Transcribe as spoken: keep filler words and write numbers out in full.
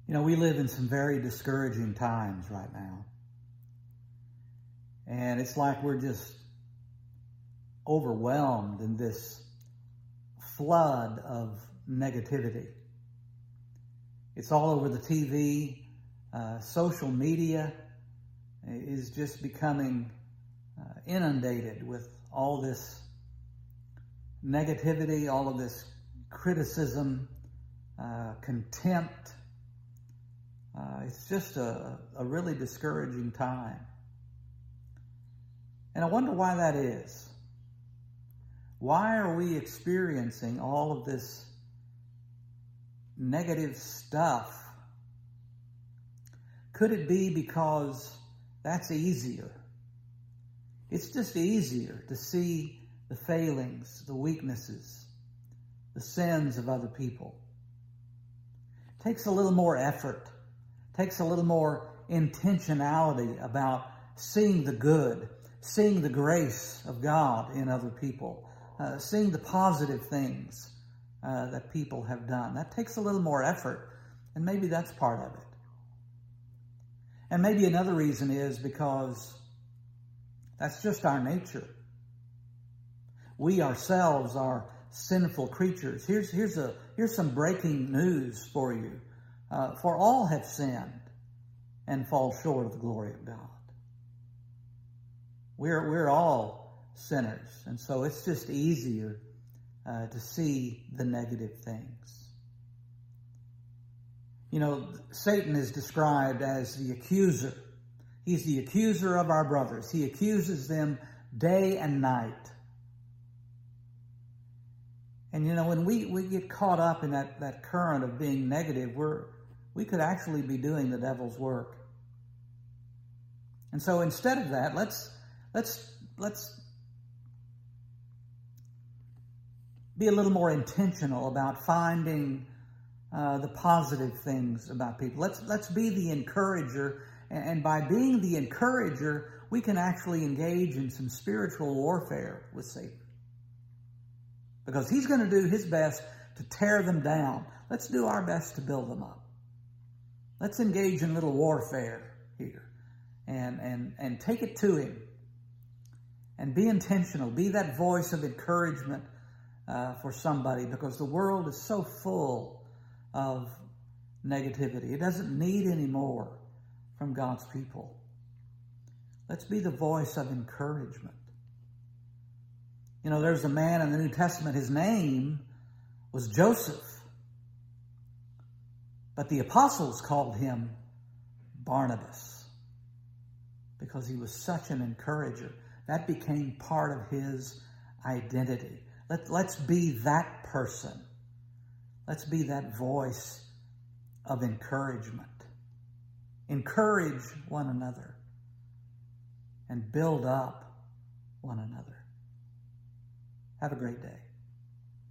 You know, we live in some very discouraging times right now. And it's like we're just overwhelmed in this flood of negativity. It's all over the T V. Uh, social media is just becoming uh, inundated with all this negativity, all of this criticism, uh, contempt. Uh, it's just a, a really discouraging time. And I wonder why that is. Why are we experiencing all of this negative stuff? Could it be because that's easier? It's just easier to see the failings, the weaknesses, the sins of other people. It takes a little more effort, takes a little more intentionality about seeing the good, seeing the grace of God in other people, uh, seeing the positive things uh, that people have done. That takes a little more effort, and maybe that's part of it. And maybe another reason is because that's just our nature. We ourselves are sinful creatures. Here's, here's, a, here's some breaking news for you. Uh, for all have sinned and fall short of the glory of God. We're, we're all sinners, and so it's just easier uh, to see the negative things. You know, Satan is described as the accuser. He's the accuser of our brothers. He accuses them day and night. And you know, when we, we get caught up in that, that current of being negative, we're, we could actually be doing the devil's work. And so instead of that, let's let's let's be a little more intentional about finding uh, the positive things about people. Let's let's be the encourager, and, and by being the encourager, we can actually engage in some spiritual warfare with Satan. Because he's going to do his best to tear them down. Let's do our best to build them up. Let's engage in a little warfare here and, and, and take it to him. And be intentional. Be that voice of encouragement uh, for somebody, because the world is so full of negativity. It doesn't need any more from God's people. Let's be the voice of encouragement. You know, there's a man in the New Testament, his name was Joseph. But the apostles called him Barnabas because he was such an encourager. That became part of his identity. Let, let's be that person. Let's be that voice of encouragement. Encourage one another and build up one another. Have a great day.